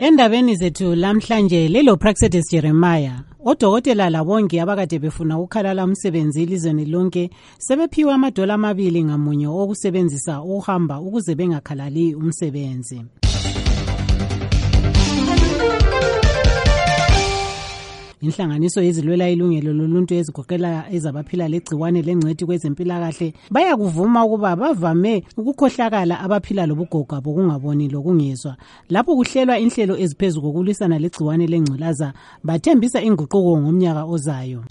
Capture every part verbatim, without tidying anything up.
Endabeni zethu lamhlanje lelo Praxedes Jeremiah, odokotela labongi abakade befuna ukukhalala umsebenzi ilizweni lonke sebephiwa amadola amabili ngamunye okusebenzisa ukuhamba ukuze bengakhalali umsebenzi. Inhlanganiso yezilwela ilungelo loluntu ezigoqela ezabaphila legciwane lengcwethi kwezempilakahle bayakuvuma ukuba bavame ukukhohlakala abaphila lobugoga bokungaboni lokungezwa. Lapho kuhlelwa inhlelo eziphezulu kokulwisana legciwane lengculaza, bathembisa inguquko ngomnyaka ozayo.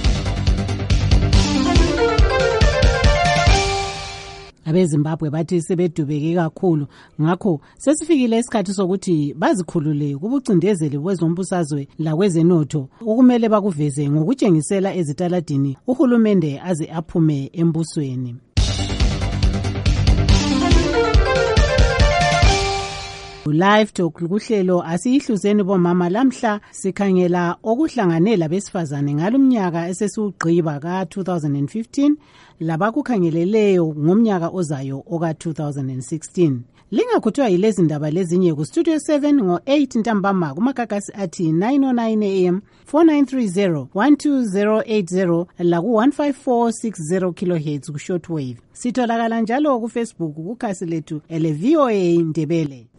AbeZimbabwe bathi sebedubeke kakhulu, ngakho sesifikile isikhathi sokuthi bazikhulule kubucindezeli kwezombusazwe lakwezenotho okumele bakuveze ngokutshengisela ezitaladini uhulumende aze aphume embusweni. Live Talk kuhlelo asiyihluzeni bomama lamhla sikhangela okuhlanganela besifazane ngalumnyaka esesiugqiba ka two thousand fifteen labakukhangeleleyo ngomnyaka ozayo oka two thousand sixteen. Lingakhuthwa yilezi ndaba lezinye ku Studio seven ngo eight ntambama kumagagasi athi nine oh nine A M four nine three zero one two zero eight zero la ku one five four six zero kilohertz ku shortwave. Sitholakala njalo ku Facebook kukhasi lethu ele V O A Ndebele.